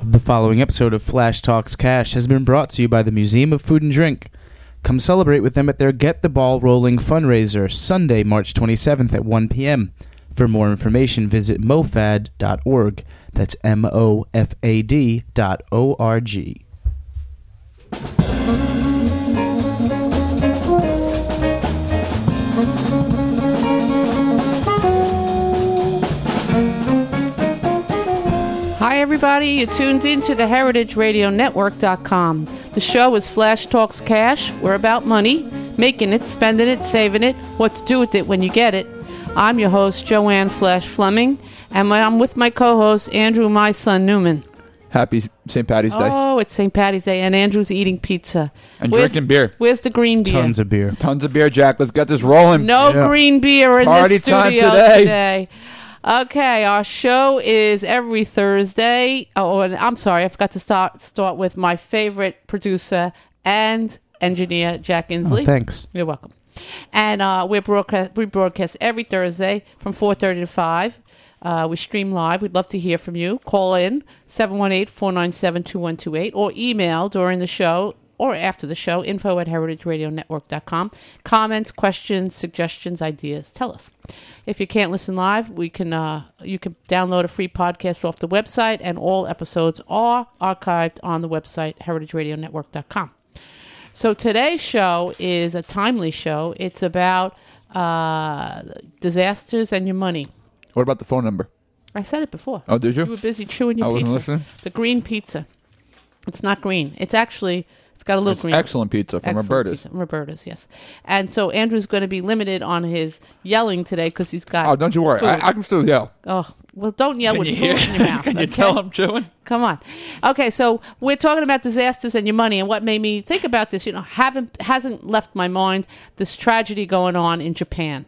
The following episode of Flash Talks Cash has been brought to you by the Museum of Food and Drink. Come celebrate with them at their Get the Ball Rolling fundraiser, Sunday, March 27th at 1 p.m. For more information, visit mofad.org. That's MOFAD.org. Hi, everybody. You're tuned in to the HeritageRadioNetwork.com. The show is Flash Talks Cash. We're about money, making it, spending it, saving it, what to do with it when you get it. I'm your host, Joanne Flash Fleming, and I'm with my co-host, Andrew, my son, Newman. Happy St. Patty's Day. Oh, it's St. Patty's Day, and Andrew's eating pizza. And drinking beer. Where's the green beer? Tons of beer. Tons of beer, Jack. Let's get this rolling. No green beer in Party the studio time today. Okay, our show is every Thursday. Oh, and I'm sorry, I forgot to start with my favorite producer and engineer, Jack Inslee. Oh, thanks. You're welcome. And we broadcast every Thursday from 4:30 to 5. We stream live. We'd love to hear from you. Call in 718-497-2128 or email during the show or after the show, info@heritageradionetwork.com. Comments, questions, suggestions, ideas. Tell us. If you can't listen live, you can download a free podcast off the website, and all episodes are archived on the website, heritageradionetwork.com. So today's show is a timely show. It's about disasters and your money. What about the phone number? I said it before. Oh, did you? You were busy chewing your I pizza. wasn't listening. The green pizza. It's not green. It's got a little green. Excellent pizza from Roberta's. Roberta's, yes. And so Andrew's going to be limited on his yelling today because he's got Oh, don't you worry. I can still yell. Oh, well, don't yell with food in your mouth. Can you okay? tell I'm chewing? Come on. Okay, so we're talking about disasters and your money, and what made me think about this, hasn't left my mind, this tragedy going on in Japan.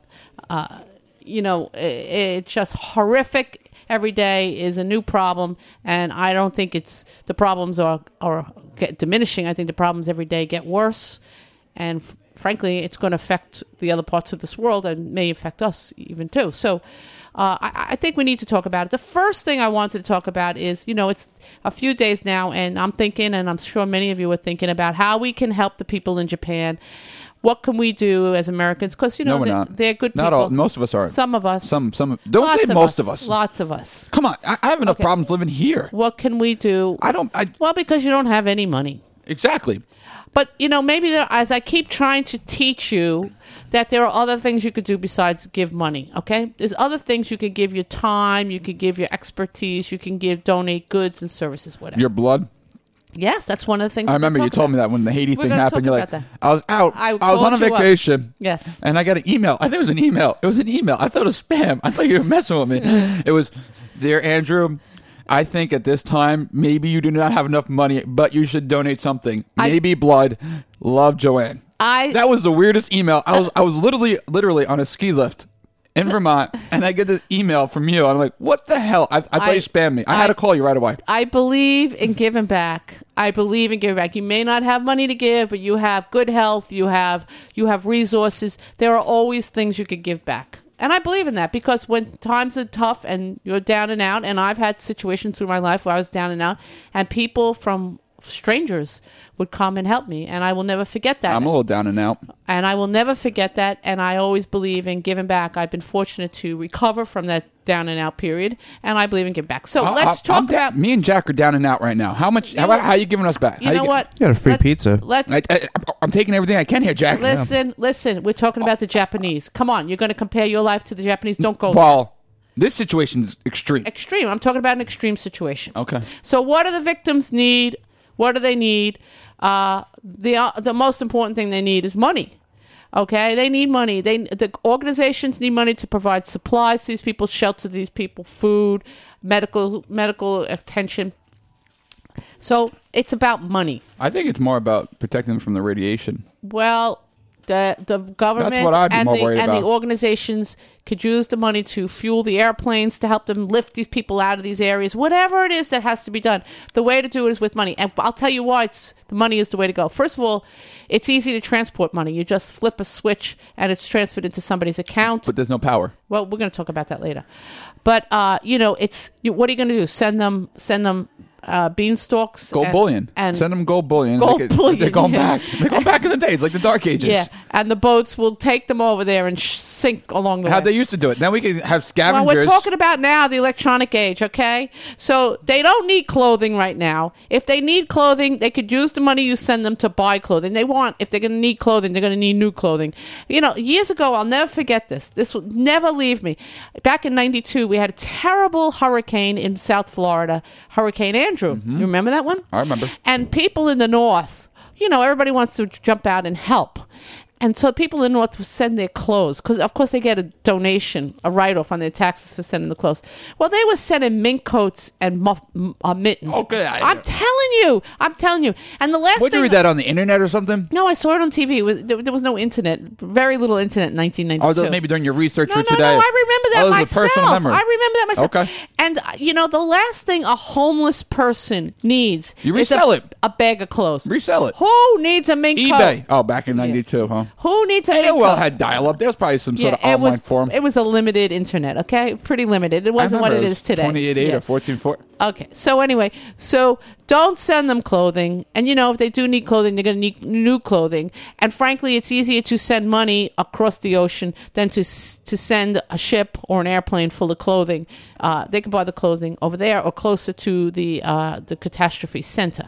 It's just horrific. Every day is a new problem, and I don't think the problems are diminishing. I think the problems every day get worse, and frankly, it's going to affect the other parts of this world and may affect us even too. So I think we need to talk about it. The first thing I wanted to talk about is, it's a few days now, and I'm thinking, and I'm sure many of you are thinking about how we can help the people in Japan. What can we do as Americans? Because, No, we're not. They're good people. Not all. Most of us aren't. Some of us. Some. Don't say most of us. Lots of us. Come on. I have enough problems living here. What can we do? Well, because you don't have any money. Exactly. But, maybe as I keep trying to teach you that there are other things you could do besides give money, okay? There's other things you could give your time, you could give your expertise, you can donate goods and services, whatever. Your blood? Yes, that's one of the things. I remember you told me that when the Haiti thing happened. You're like, I was out. I was on a vacation. Yes. And I got an email. I think it was an email. It was an email. I thought it was spam. I thought you were messing with me. It was, Dear Andrew, I think at this time, maybe you do not have enough money, but you should donate something. Maybe blood. Love, Joanne. That was the weirdest email. I was literally on a ski lift in Vermont, and I get this email from you. And I'm like, what the hell? I thought you spammed me. I had to call you right away. I believe in giving back. You may not have money to give, but you have good health. You have resources. There are always things you could give back. And I believe in that because when times are tough and you're down and out, and I've had situations through my life where I was down and out, and people from strangers would come and help me, and I will never forget that. I'm a little down and out. And I will never forget that, and I always believe in giving back. I've been fortunate to recover from that down and out period, and I believe in giving back. So let's talk about... Me and Jack are down and out right now. How much? How are you giving us back? You know what? You got a free pizza. I'm taking everything I can here, Jack. Listen. We're talking about the Japanese. Come on, you're going to compare your life to the Japanese? Don't go Well, this situation is extreme. Extreme. I'm talking about an extreme situation. Okay. So what do the victims need? What do they need? The most important thing they need is money. Okay, they need money. The organizations need money to provide supplies to these people, shelter these people, food, medical attention. So it's about money. I think it's more about protecting them from the radiation. Well, the government That's what I'd be and more worried about. The organizations could use the money to fuel the airplanes to help them lift these people out of these areas. Whatever it is that has to be done, the way to do it is with money. And I'll tell you why the money is the way to go. First of all, it's easy to transport money. You just flip a switch and it's transferred into somebody's account. But there's no power. Well, we're going to talk about that later. But, it's what are you going to do? Send them beanstalks. Gold bullion. And send them gold bullion. Gold bullion, They're going yeah. back. They're going back in the days, like the Dark Ages. Yeah, and the boats will take them over there and sink along the How way. they used to do it. Then we can have scavengers. Well, we're talking about now the electronic age, okay? So they don't need clothing right now. If they need clothing, they could use the money you send them to buy clothing. If they're going to need clothing, they're going to need new clothing. You know, years ago, I'll never forget this. This will never leave me. Back in 92, we had a terrible hurricane in South Florida, Hurricane Andrew. You remember that one? I remember. And people in the north, you know, everybody wants to jump out and help. And so people in the north would send their clothes because, of course, they get a donation, a write-off on their taxes for sending the clothes. Well, they were sending mink coats and mittens. Okay, I'm telling you. And the last Would thing... you read that on the internet or something? No, I saw it on TV. There was no internet. Very little internet in 1992. Or maybe during your research No, for today. I remember that it was myself. a personal memory. I remember that myself. Okay. And, you know, the last thing a homeless person needs You is resell it. a bag of clothes. Resell it. Who needs a mink coat? eBay. Oh, back in 92, huh? Who needs a mink coat? AOL had dial-up. There was probably some sort of online forum. It was a limited internet, okay? Pretty limited. It wasn't what it is today. 28.8 Yeah. or 14.4. Okay. So anyway, don't send them clothing. And, you know, if they do need clothing, they're going to need new clothing. And frankly, it's easier to send money across the ocean than to send a ship or an airplane full of clothing. They can buy the clothing over there or closer to the catastrophe center.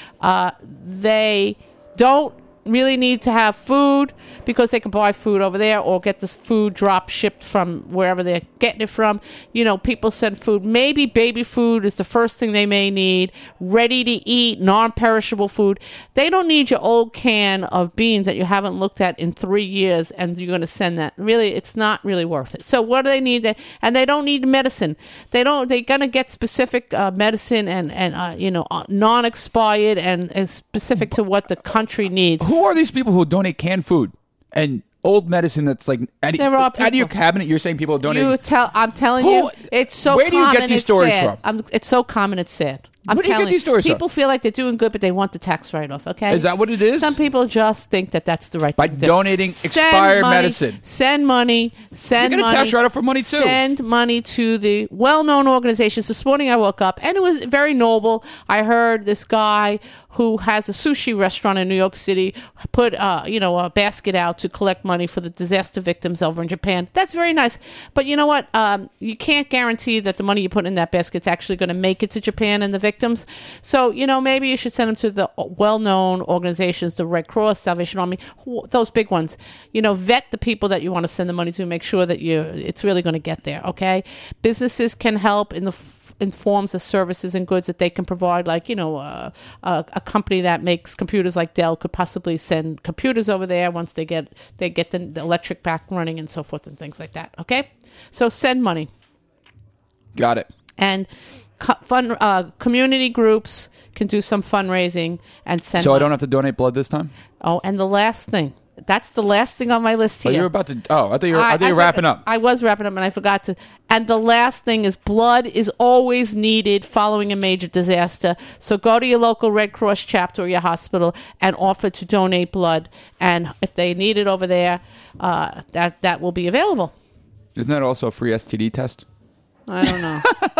They don't really need to have food because they can buy food over there or get this food drop shipped from wherever they're getting it from. You know, people send food. Maybe baby food is the first thing they may need. Ready to eat, non-perishable food. They don't need your old can of beans that you haven't looked at in 3 years and you're going to send that. Really, it's not really worth it. So what do they need? And they don't need medicine. They're going to get specific medicine and you know, non-expired and specific to what the country needs. Who are these people who donate canned food and old medicine that's like out of your cabinet? You're saying people donate. I'm telling you, it's so where common. do you get these stories sad. from? It's so common. It's sad. Where do you get these stories People feel like they're doing good, but they want the tax write-off. Okay, Is that what it is? Some people just think that that's the right By thing to do. donating expired medicine. Send money. Send You get a money. tax write-off for money, too. Send money to the well-known organizations. This morning I woke up, and it was very noble. I heard this guy who has a sushi restaurant in New York City put a basket out to collect money for the disaster victims over in Japan. That's very nice. But you know what? You can't guarantee that the money you put in that basket's actually going to make it to Japan and the victims. So, you know, maybe you should send them to the well-known organizations, the Red Cross, Salvation Army, those big ones. You know, vet the people that you want to send the money to, make sure that it's really going to get there, okay? Businesses can help in forms of services and goods that they can provide, like, you know, a company that makes computers like Dell could possibly send computers over there once they get the electric back running and so forth and things like that, okay? So send money. Got it. And community groups can do some fundraising and send So money. I don't have to donate blood this time? Oh, and the last thing. That's the last thing on my list here. Oh, you're about to... Oh, I thought you were wrapping up. I was wrapping up, and I forgot to. And the last thing is blood is always needed following a major disaster. So go to your local Red Cross chapter or your hospital and offer to donate blood. And if they need it over there, that will be available. Isn't that also a free STD test? I don't know.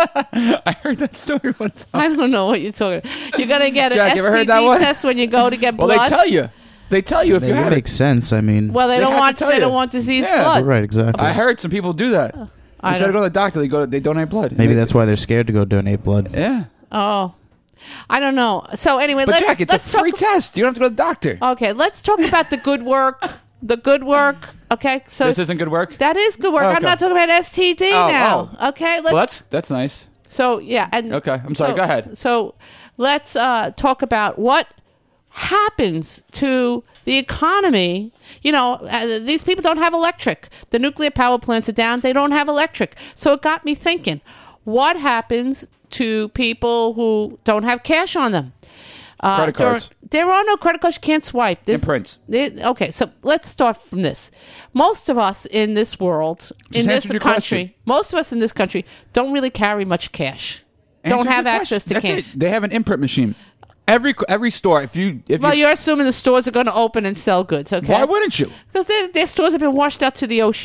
I heard that story one time. I don't know what you're talking about. You're going to get Jack, an you ever heard that one? STD test when you go to get blood? Well, they tell you. They tell you if Maybe you it have it. makes sense. I mean, Well, they They don't have to want tell you. diseased Yeah. blood. right, exactly. I heard some people do that. I Instead of don't- going to the doctor, they donate blood. Maybe that's why they're scared to go donate blood. Yeah. Oh, I don't know. So anyway, But let's Jack, it's let's a free talk. test. You don't have to go to the doctor. Okay, let's talk about the good work. The good work. Okay, so This isn't good work? that is good work. Oh, I'm okay. not talking about STD Oh, now. Okay, let's. Well, that's nice. So yeah, and Okay, I'm sorry, go ahead. So let's talk about what happens to the economy. You know, these people don't have electric. The nuclear power plants are down. They don't have electric. So it got me thinking, what happens to people who don't have cash on them? Credit cards. There are no credit cards. You can't swipe. Imprints. Okay, so let's start from this. Most of us in this world, in this answer your country, question. most of us in this country don't really carry much cash. Don't Answer have your access to question. cash. That's it. They have an imprint machine. Every store. If Well, you're assuming the stores are going to open and sell goods, okay? why wouldn't you? Because their stores have been washed out to the ocean.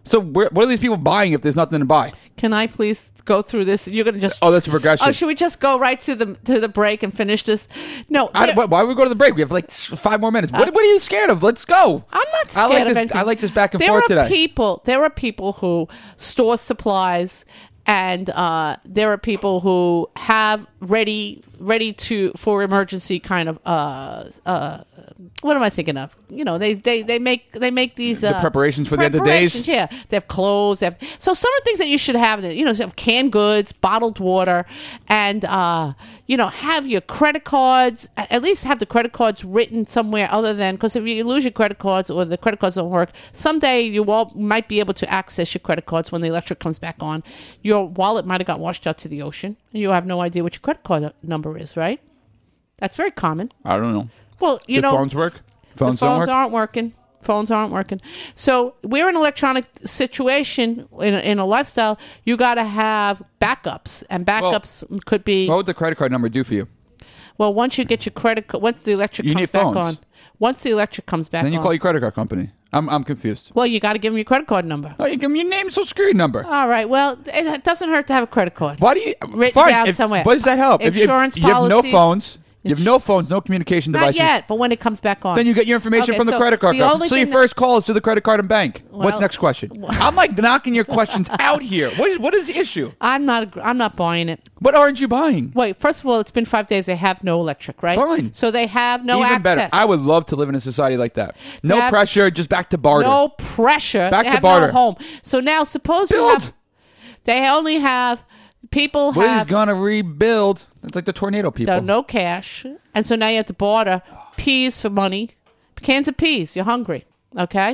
So what are these people buying if there's nothing to buy? Can I please go through this? You're going to just... Oh, that's a progression. Oh, should we just go right to the break and finish this? No. Why would we go to the break? We have like 5 more minutes. What are you scared of? Let's go. I'm not scared of anything. I like this back and forth today. There are people who store supplies, and there are people who have ready for emergency kind of what am I thinking of? You know, they make these the preparations for the end of days. Yeah, they have clothes. So some of the things that you should have, you know, have canned goods, bottled water, and you know, have your credit cards. At least have the credit cards written somewhere other than, because if you lose your credit cards or the credit cards don't work, someday you might be able to access your credit cards when the electric comes back on. Your wallet might have got washed out to the ocean, and you have no idea what your credit card number is. Right? That's very common. I don't know. Well, you know, phones work? Phones aren't working. Phones aren't working. So we're in an electronic situation in a lifestyle. You got to have backups, and backups could be. What would the credit card number do for you? Well, once you get your once the electric comes back on, once the electric comes back, then you on, call your credit card company. I'm confused. Well, you got to give them your credit card number. Oh, you give them your name and social security number. All right. Well, it doesn't hurt to have a credit card. Why do you written down somewhere? What does that help? Insurance if you have no policies. phones. You have no phones, no communication devices. Not yet, but when it comes back on. Then you get your information from the credit card company. So your first call is to the credit card and bank. What's next question? I'm like knocking your questions out here. What is the issue? I'm not buying it. What aren't you buying? Wait, first of all, it's been 5 days. They have no electric, right? Fine. So they have no access. Even better. I would love to live in a society like that. No pressure, just back to barter. No pressure. Back they to have barter. No home. So now suppose you have... They only have... People have... Who's going to rebuild? It's like the tornado people. No cash. And so now you have to barter peas for money. Cans of peas. You're hungry. Okay?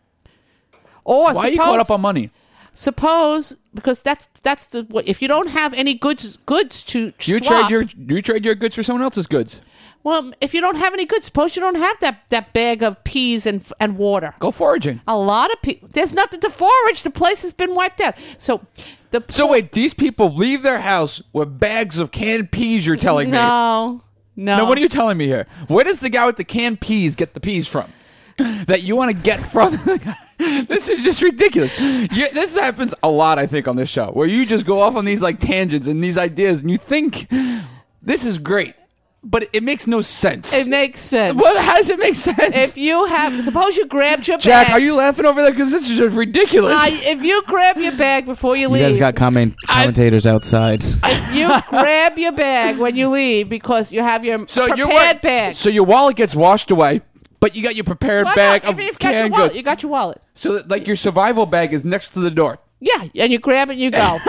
Or why are you caught up on money? Suppose, because that's if you don't have any goods to swap, you trade your goods for someone else's goods. Well, if you don't have any goods, suppose you don't have that bag of peas and water. Go foraging. A lot of people. There's nothing to forage. The place has been wiped out. So wait, these people leave their house with bags of canned peas, you're telling me? No. No, what are you telling me here? Where does the guy with the canned peas get the peas from? That you want to get from the guy? This is just ridiculous. This happens a lot, I think, on this show, where you just go off on these like tangents and these ideas, and you think this is great, but it makes no sense. It makes sense. Well, how does it make sense? If you suppose you grabbed your Jack, bag. are you laughing over there? Because this is just ridiculous. If you grab your bag before you leave. You guys got commentators outside. If you grab your bag when you leave because you have your prepared bag. So your wallet gets washed away, but you got your prepared bag of canned goods. You got your wallet. So like your survival bag is next to the door. Yeah, and you grab it and you go.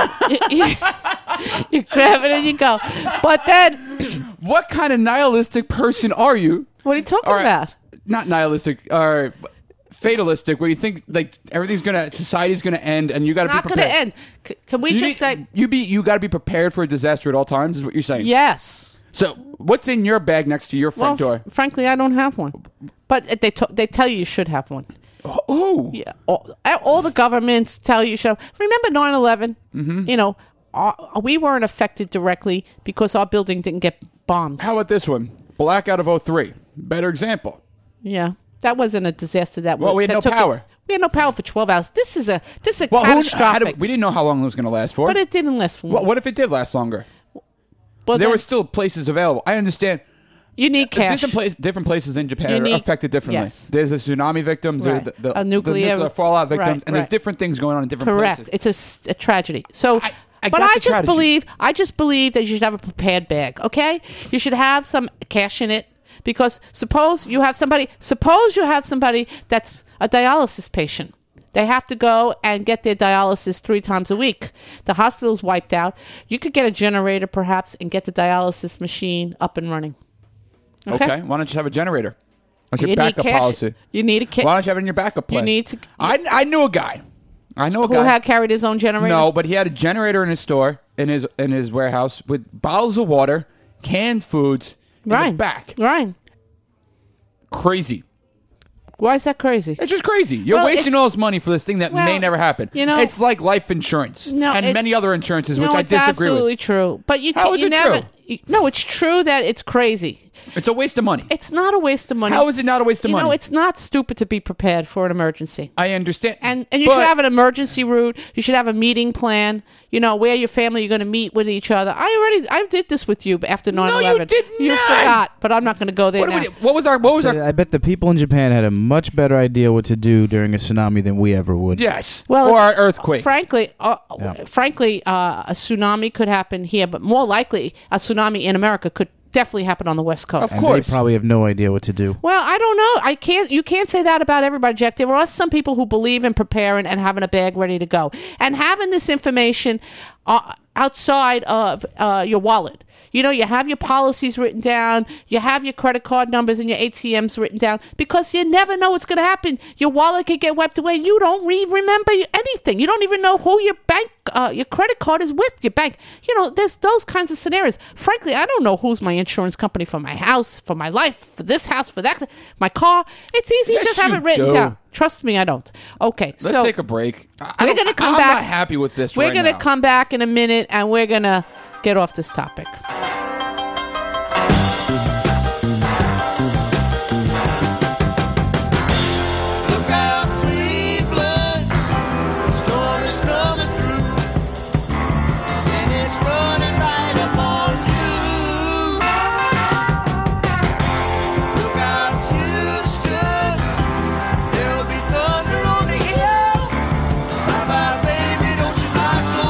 You grab it and you go. But then... What kind of nihilistic person are you? What are you talking about? Not nihilistic, or fatalistic, where you think like society's gonna end, and you got to be prepared. Not going to end. Can we say you got to be prepared for a disaster at all times? Is what you're saying? Yes. So what's in your bag next to your front door? Frankly, I don't have one, but they tell you should have one. Oh, yeah. All the governments tell you should. Remember 9/11? Mm-hmm. You know, we weren't affected directly because our building didn't get bombed. How about this one? Blackout of 03. Better example. Yeah, that wasn't a disaster. We had no power. We had no power for 12 hours. This is catastrophic. We didn't know how long it was going to last for. But it didn't last for long. What if it did last longer? Well, there were still places available. I understand. You need cash. Different places in Japan are affected differently. Yes. There's the tsunami victims, right. the nuclear fallout victims, and there's right. different things going on in different places. Correct. It's a tragedy. So, I just believe that you should have a prepared bag. Okay, you should have some cash in it because suppose you have somebody that's a dialysis patient. They have to go and get their dialysis 3 times a week. The hospital's wiped out. You could get a generator perhaps and get the dialysis machine up and running. Okay. Why don't you just have a generator? What's your backup policy? You need a kit. Why don't you have it in your backup plan? You need to. I knew a guy. Who had carried his own generator? No, but he had a generator in his store, in his warehouse, with bottles of water, canned foods, in the back. Right. Crazy. Why is that crazy? It's just crazy. You're wasting all this money for this thing that may never happen. You know, it's like life insurance and many other insurances, which I disagree with. It's absolutely true. But How is it true? No, it's true that it's crazy. It's a waste of money. It's not a waste of money. How is it not a waste of money? You know, it's not stupid to be prepared for an emergency. I understand. And you should have an emergency route. You should have a meeting plan. You know, where your family you're going to meet with each other. I did this with you after 9/11. No, you did You not. forgot, but I'm not going to go there now. What was our? I bet the people in Japan had a much better idea what to do during a tsunami than we ever would. Yes. Well, or an earthquake. Frankly, a tsunami could happen here, but more likely, a tsunami in America could definitely happen on the West Coast. Of course. They probably have no idea what to do. Well, I don't know. You can't say that about everybody, Jack. There are some people who believe in preparing and having a bag ready to go. And having this information outside of your wallet. You know, you have your policies written down, you have your credit card numbers and your ATMs written down, because you never know what's going to happen. Your wallet could get wiped away. You don't remember anything. You don't even know who your bank, your credit card is with, your bank. You know, there's those kinds of scenarios. Frankly, I don't know who's my insurance company for my house, for my life, for this house, for that, my car. It's easy to just have it written down. Trust me, I don't. Okay, Let's take a break. We're going to come back. I'm not happy with this We're right going to now. come back in a minute, and we're going to get off this topic. Look out, Cleveland, the storm is coming through, and it's running right up on you. Look out, Houston, there'll be thunder on the hill. How about, baby, don't you lie so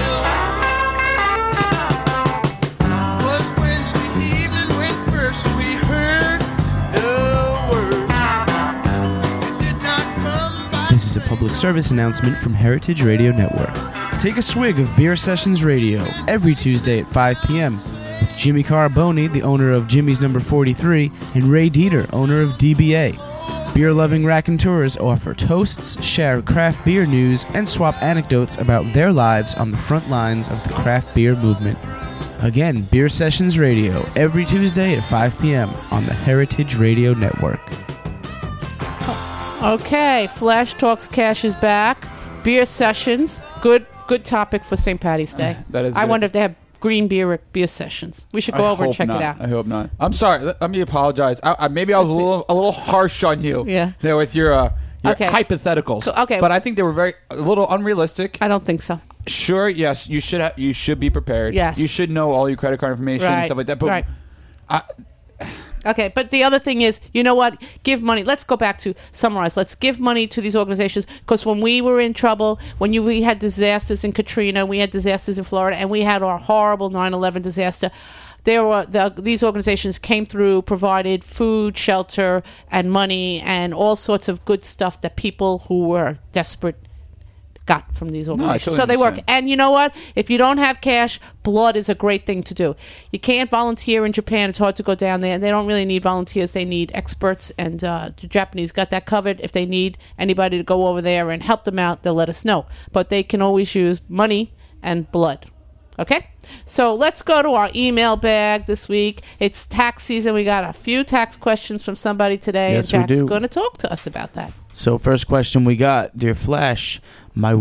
still? Was Wednesday evening when first we heard the word. It did not come by. This is a public service announcement from Heritage Radio Network. Take a swig of Beer Sessions Radio every Tuesday at 5 p.m. with Jimmy Carboni, the owner of Jimmy's Number 43, and Ray Dieter, owner of DBA. Beer-loving raconteurs offer toasts, share craft beer news, and swap anecdotes about their lives on the front lines of the craft beer movement. Again, Beer Sessions Radio every Tuesday at 5 p.m. on the Heritage Radio Network. Okay, Flash Talks Cash is back. Beer sessions, good topic for St. Patty's Day. That is I good. wonder if they have green beer at beer sessions. We should go over and check it out. I hope not. I'm sorry. Let me apologize. Maybe I was a little harsh on you. Yeah. You know, with your Okay. hypotheticals. Okay. But I think they were a little unrealistic. I don't think so. Sure. Yes. You should be prepared. Yes. You should know all your credit card information and Right. stuff like that. But Right. Okay, but the other thing is, you know what? Give money. Let's go back to summarize. Let's give money to these organizations, because when we were in trouble, we had disasters in Katrina, we had disasters in Florida, and we had our horrible 9/11 disaster. These organizations came through, provided food, shelter, and money, and all sorts of good stuff that people who were desperate got from these organizations. totally So they work. understand. And you know what? If you don't have cash, blood is a great thing to do. You can't volunteer in Japan. It's hard to go down there. They don't really need volunteers. They need experts, and the Japanese got that covered. If they need anybody to go over there and help them out, they'll let us know. But they can always use money and blood. Okay? So let's go to our email bag this week. It's tax season. We got a few tax questions from somebody today, Yes, and we Jack's do. going to talk to us about that. So first question we got, dear Flash, my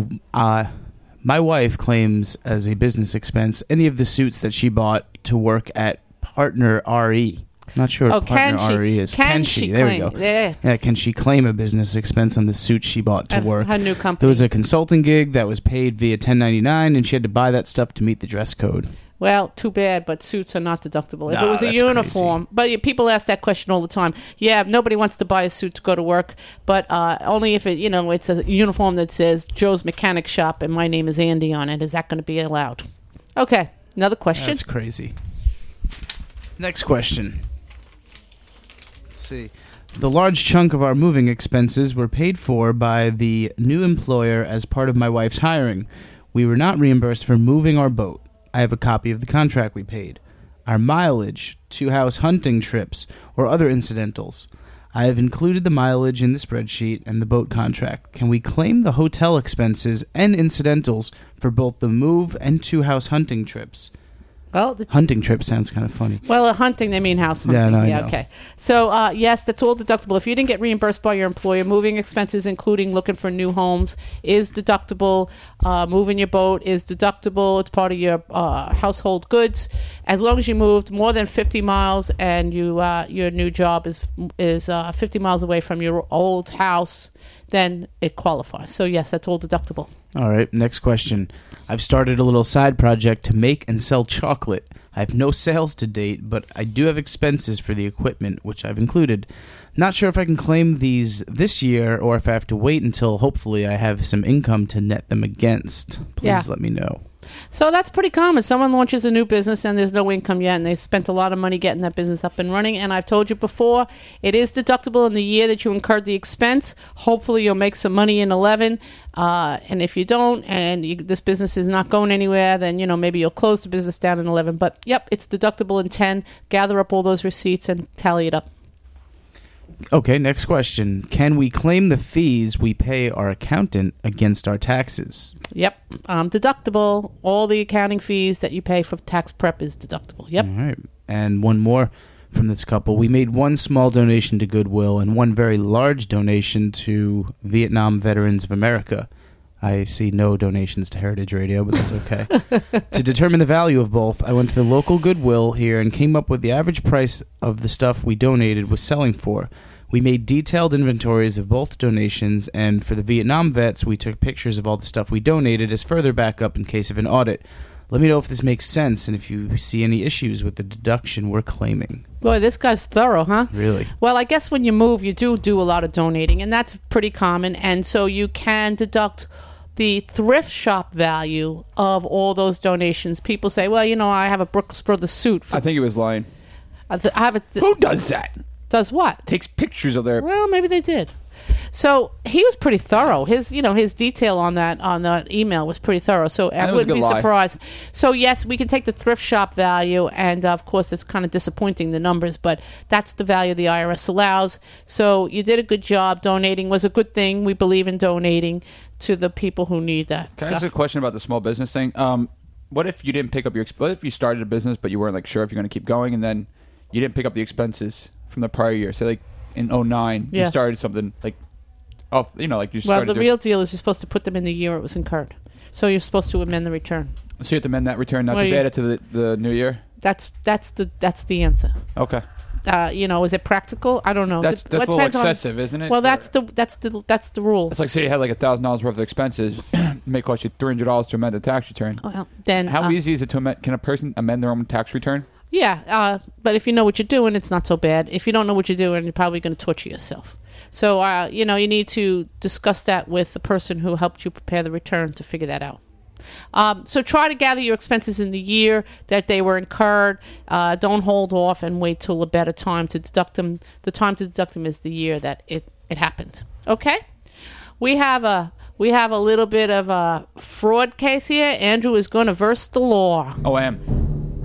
wife claims as a business expense any of the suits that she bought to work at Partner RE. Not sure what Partner RE is. Can she There claim? we go. Yeah. Can she claim a business expense on the suit she bought to At work? her new There company. was a consulting gig that was paid via 1099, and she had to buy that stuff to meet the dress code. Well, too bad, but suits are not deductible. If Nah, it was a that's uniform, but people ask that question all the time. Yeah, nobody wants to buy a suit to go to work, but only if it's a uniform that says Joe's Mechanic Shop and my name is Andy on it. Is that going to be allowed? Okay, another question. That's crazy. Next question. Let's see. The large chunk of our moving expenses were paid for by the new employer as part of my wife's hiring. We were not reimbursed for moving our boat. I have a copy of the contract we paid. Our mileage, 2-house hunting trips, or other incidentals. I have included the mileage in the spreadsheet and the boat contract. Can we claim the hotel expenses and incidentals for both the move and 2-house hunting trips? Well, Hunting trip sounds kind of funny. Well, hunting, they mean house hunting. Yeah, no, I know. Okay. So, yes, that's all deductible. If you didn't get reimbursed by your employer, moving expenses, including looking for new homes, is deductible. Moving your boat is deductible. It's part of your household goods. As long as you moved more than 50 miles and your new job is 50 miles away from your old house, then it qualifies. So, yes, that's all deductible. All right, next question. I've started a little side project to make and sell chocolate. I have no sales to date, but I do have expenses for the equipment, which I've included. Not sure if I can claim these this year or if I have to wait until hopefully I have some income to net them against. Please let me know. So that's pretty common. Someone launches a new business and there's no income yet, and they've spent a lot of money getting that business up and running. And I've told you before, it is deductible in the year that you incurred the expense. Hopefully you'll make some money in 11. And if you don't, and this business is not going anywhere, then, maybe you'll close the business down in 11. But, yep, it's deductible in 10. Gather up all those receipts and tally it up. Okay, next question. Can we claim the fees we pay our accountant against our taxes? Yep. Deductible. All the accounting fees that you pay for tax prep is deductible. Yep. All right. And one more from this couple. We made one small donation to Goodwill and one very large donation to Vietnam Veterans of America. I see no donations to Heritage Radio, but that's okay. To determine the value of both, I went to the local Goodwill here and came up with the average price of the stuff we donated was selling for. We made detailed inventories of both donations, and for the Vietnam vets, we took pictures of all the stuff we donated as further backup in case of an audit. Let me know if this makes sense and if you see any issues with the deduction we're claiming. Boy, this guy's thorough, huh? Really? Well, I guess when you move, you do a lot of donating, and that's pretty common. And so you can deduct the thrift shop value of all those donations. People say, well, I have a Brooks Brothers suit. I think he was lying. I have a... Who does that? Does what? Takes pictures of their... Well, maybe they did. So he was pretty thorough. His detail on that email was pretty thorough. So I wouldn't be surprised. So yes, we can take the thrift shop value, and of course, it's kind of disappointing, the numbers, but that's the value the IRS allows. So you did a good job. Donating was a good thing. We believe in donating to the people who need that. Can I ask a question about the small business thing? What if you didn't pick up what if you started a business but you weren't sure if you're going to keep going, and then you didn't pick up the expenses from the prior year? Say in 2009, yes. You started something you started. Well, the real deal is you're supposed to put them in the year it was incurred. So you're supposed to amend the return. So you have to amend that return, not just add it to the new year. That's the answer. Okay. Is it practical? I don't know. That's a little excessive, isn't it? Well, that's the rule. It's like, say you had $1,000 worth of expenses, it may cost you $300 to amend the tax return. Well, then how easy is it to amend? Can a person amend their own tax return? Yeah, but if you know what you're doing, it's not so bad. If you don't know what you're doing, you're probably going to torture yourself. So, you need to discuss that with the person who helped you prepare the return to figure that out. So try to gather your expenses in the year that they were incurred. Don't hold off and wait till a better time to deduct them. The time to deduct them is the year that it happened. Okay? We have a little bit of a fraud case here. Andrew is going to verse the law. Oh, I am.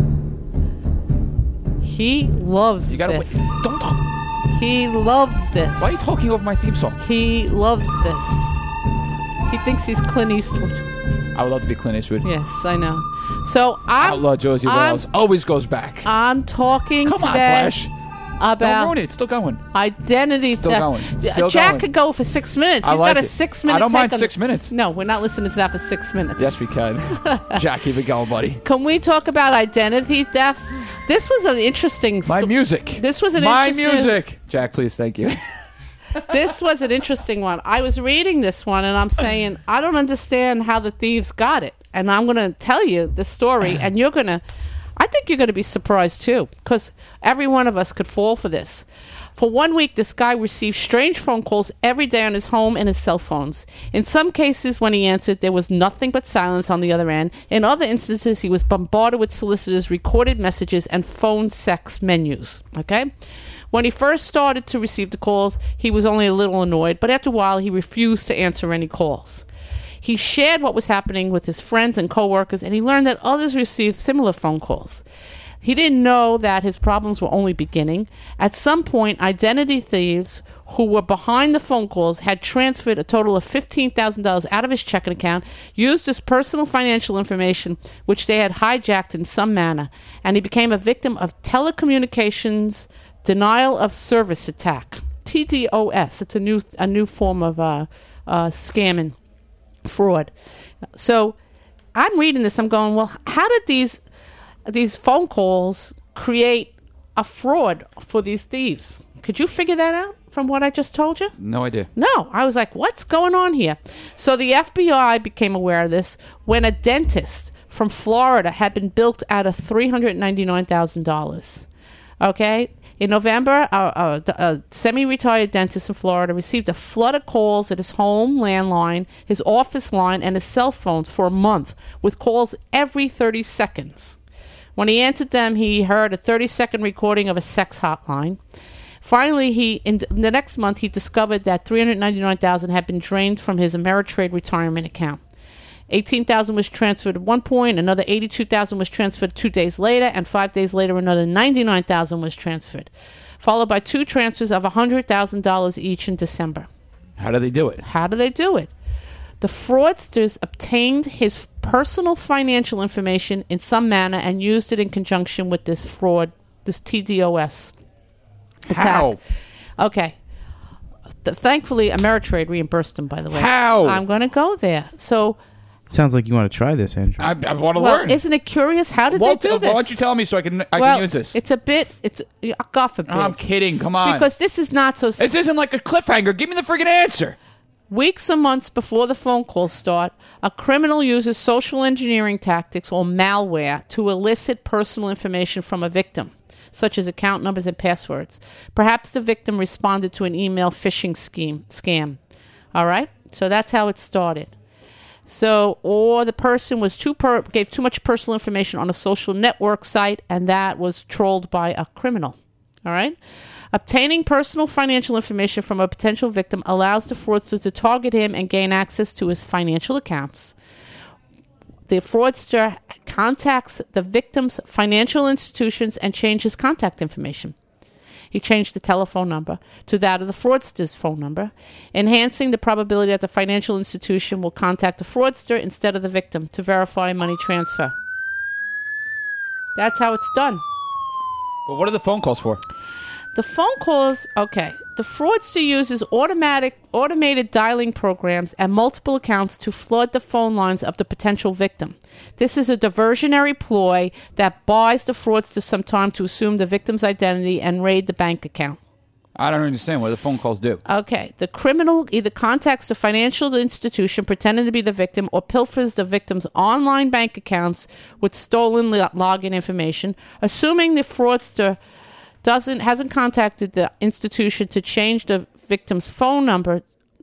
He loves you gotta this. Wait. Don't talk. He loves this. Why are you talking over my theme song? He loves this. He thinks he's Clint Eastwood. I would love to be Clint Eastwood. Yes, I know. So Outlaw Josie Wales always goes back. I'm talking Come today on, Flash. about Don't ruin it. It's still going. Identity Still theft. going. Still Jack going. could go for 6 minutes. He's I like got a it. 6 minute. I don't mind 6 minutes. No, we're not listening to that for 6 minutes. Yes, we can. Jack, keep it going, buddy. Can we talk about identity thefts? This was an interesting. My music. This was an My interesting. music. Jack, please, thank you. This was an interesting one. I was reading this one and I'm saying, I don't understand how the thieves got it. And I'm going to tell you the story, and I think you're going to be surprised too, because every one of us could fall for this. For 1 week, this guy received strange phone calls every day on his home and his cell phones. In some cases, when he answered, there was nothing but silence on the other end. In other instances, he was bombarded with solicitors' recorded messages and phone sex menus. Okay? When he first started to receive the calls, he was only a little annoyed, but after a while, he refused to answer any calls. He shared what was happening with his friends and coworkers, and he learned that others received similar phone calls. He didn't know that his problems were only beginning. At some point, identity thieves who were behind the phone calls had transferred a total of $15,000 out of his checking account, used his personal financial information, which they had hijacked in some manner, and he became a victim of telecommunications denial of service attack, TDOS. It's a new form of scamming fraud. So I'm reading this. I'm going, well, how did these phone calls create a fraud for these thieves? Could you figure that out from what I just told you? No idea. No. I was like, what's going on here? So the FBI became aware of this when a dentist from Florida had been bilked out of $399,000. Okay? In November, a semi-retired dentist in Florida received a flood of calls at his home landline, his office line, and his cell phones for a month, with calls every 30 seconds. When he answered them, he heard a 30-second recording of a sex hotline. Finally, in the next month, he discovered that $399,000 had been drained from his Ameritrade retirement account. $18,000 was transferred at one point, another $82,000 was transferred 2 days later, and 5 days later, another $99,000 was transferred, followed by 2 transfers of $100,000 each in December. How do they do it? The fraudsters obtained his personal financial information in some manner and used it in conjunction with this fraud, this TDOS attack. How? Okay. Thankfully, Ameritrade reimbursed him, by the way. How? I'm going to go there. So... Sounds like you want to try this, Andrew. I want to learn. Isn't it curious? How did they do this? Why don't you tell me so I can use this? It's God forbid. I'm kidding. Come on. Because this is not so... This isn't like a cliffhanger. Give me the friggin' answer. Weeks or months before the phone calls start, a criminal uses social engineering tactics or malware to elicit personal information from a victim, such as account numbers and passwords. Perhaps the victim responded to an email phishing scam. All right? So that's how it started. So, or the person was gave too much personal information on a social network site, and that was trolled by a criminal. All right? Obtaining personal financial information from a potential victim allows the fraudster to target him and gain access to his financial accounts. The fraudster contacts the victim's financial institutions and changes contact information. He changed the telephone number to that of the fraudster's phone number, enhancing the probability that the financial institution will contact the fraudster instead of the victim to verify a money transfer. That's how it's done. But what are the phone calls for? The phone calls, okay. The fraudster uses automated dialing programs and multiple accounts to flood the phone lines of the potential victim. This is a diversionary ploy that buys the fraudster some time to assume the victim's identity and raid the bank account. I don't understand what the phone calls do. Okay. The criminal either contacts the financial institution pretending to be the victim or pilfers the victim's online bank accounts with stolen login information, assuming the fraudster hasn't contacted the institution to change the victim's phone number.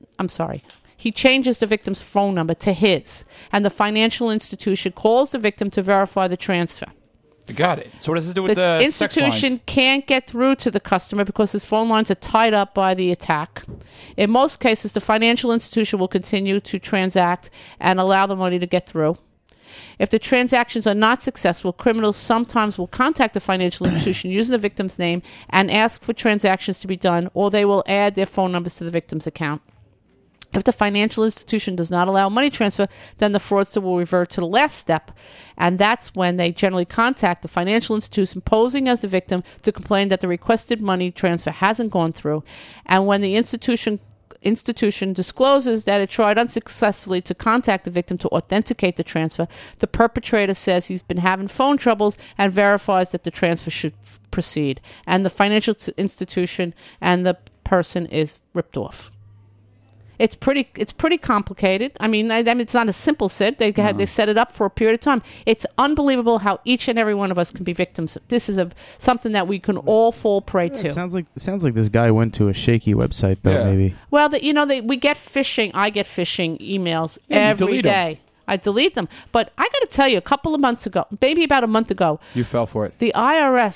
He changes the victim's phone number to his, and the financial institution calls the victim to verify the transfer. Got it. So what does this do with the institution sex lines? Can't get through to the customer because his phone lines are tied up by the attack. In most cases, the financial institution will continue to transact and allow the money to get through. If the transactions are not successful, criminals sometimes will contact the financial institution using the victim's name and ask for transactions to be done, or they will add their phone numbers to the victim's account. If the financial institution does not allow money transfer, then the fraudster will revert to the last step, and that's when they generally contact the financial institution posing as the victim to complain that the requested money transfer hasn't gone through. And when the institution discloses that it tried unsuccessfully to contact the victim to authenticate the transfer, the perpetrator says he's been having phone troubles and verifies that the transfer should proceed. And the financial institution and the person is ripped off. It's pretty complicated. I mean, it's not a simple set. They set it up for a period of time. It's unbelievable how each and every one of us can be victims. This is something that we can all fall prey to. It sounds like this guy went to a shaky website, though. Yeah. Maybe. Well, we get phishing. I get phishing emails every day. I delete them. But I got to tell you, a couple of months ago, maybe about a month ago, you fell for it. The IRS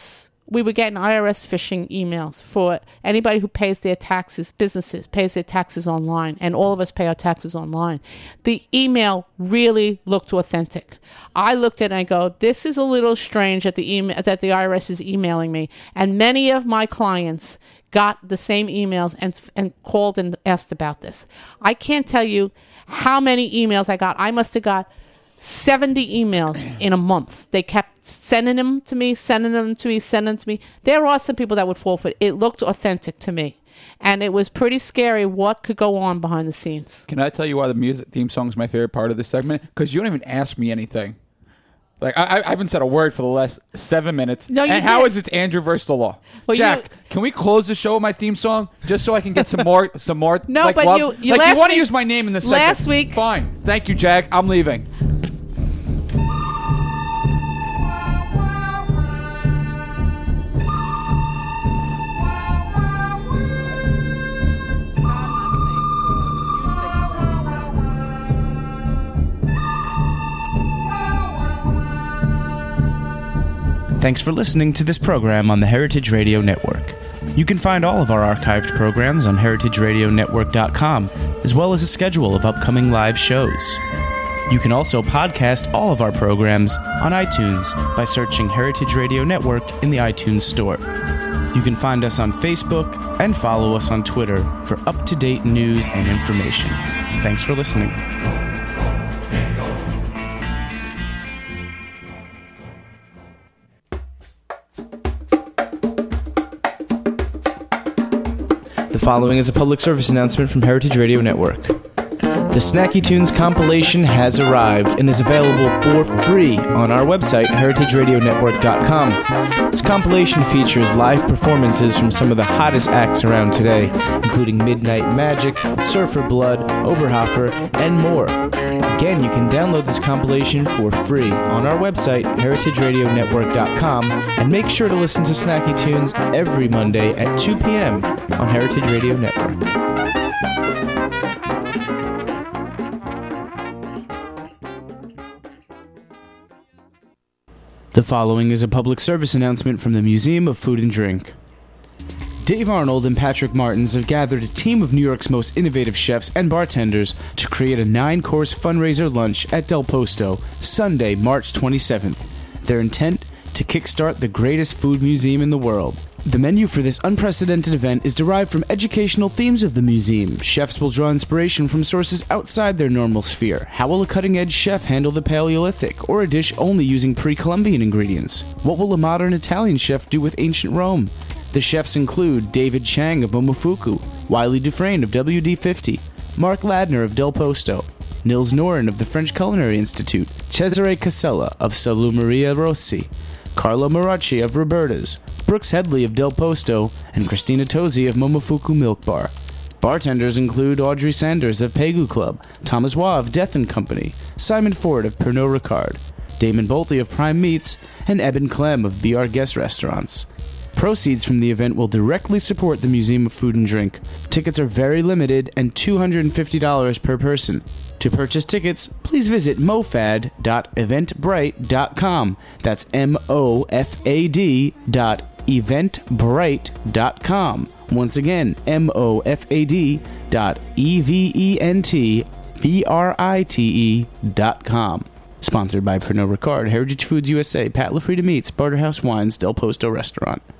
we were getting IRS phishing emails for anybody who pays their taxes, businesses, pays their taxes online, and all of us pay our taxes online. The email really looked authentic. I looked at it and I go, this is a little strange that the IRS is emailing me. And many of my clients got the same emails and called and asked about this. I can't tell you how many emails I got. I must have got 70 emails in a month. They kept sending them to me. There are some people that would fall for it. It looked authentic to me. And it was pretty scary what could go on behind the scenes. Can I tell you why the music theme song is my favorite part of this segment? Because you don't even ask me anything. Like, I haven't said a word for the last 7 minutes. No, you and how did. is it Andrew versus the law? Well, Jack, can we close the show with my theme song just so I can get some more No, like, but love? you like, last you want to week- use my name in this segment. last week- Fine. Thank you, Jack. I'm leaving. Thanks for listening to this program on the Heritage Radio Network. You can find all of our archived programs on heritageradionetwork.com, as well as a schedule of upcoming live shows. You can also podcast all of our programs on iTunes by searching Heritage Radio Network in the iTunes Store. You can find us on Facebook and follow us on Twitter for up-to-date news and information. Thanks for listening. The following is a public service announcement from Heritage Radio Network. The Snacky Tunes compilation has arrived and is available for free on our website, heritageradionetwork.com. This compilation features live performances from some of the hottest acts around today, including Midnight Magic, Surfer Blood, Oberhofer, and more. Again, you can download this compilation for free on our website, heritageradionetwork.com, and make sure to listen to Snacky Tunes every Monday at 2 p.m. on Heritage Radio Network. The following is a public service announcement from the Museum of Food and Drink. Dave Arnold and Patrick Martins have gathered a team of New York's most innovative chefs and bartenders to create a 9-course fundraiser lunch at Del Posto, Sunday, March 27th. Their intent? To kickstart the greatest food museum in the world. The menu for this unprecedented event is derived from educational themes of the museum. Chefs will draw inspiration from sources outside their normal sphere. How will a cutting-edge chef handle the Paleolithic, or a dish only using pre-Columbian ingredients? What will a modern Italian chef do with ancient Rome? The chefs include David Chang of Momofuku, Wiley Dufresne of WD-50, Mark Ladner of Del Posto, Nils Noren of the French Culinary Institute, Cesare Casella of Salumeria Rossi, Carlo Maracci of Roberta's, Brooks Headley of Del Posto, and Christina Tosi of Momofuku Milk Bar. Bartenders include Audrey Sanders of Pegu Club, Thomas Waugh of Death & Company, Simon Ford of Pernod Ricard, Damon Bolte of Prime Meats, and Eben Clem of Be Our Guest Restaurants. Proceeds from the event will directly support the Museum of Food and Drink. Tickets are very limited and $250 per person. To purchase tickets, please visit mofad.eventbrite.com. That's mofad.eventbrite.com. Once again, mofad.eventbrite.com. Sponsored by Pernod Ricard, Heritage Foods USA, Pat LaFrida Meats, Barterhouse Wines, Del Posto Restaurant.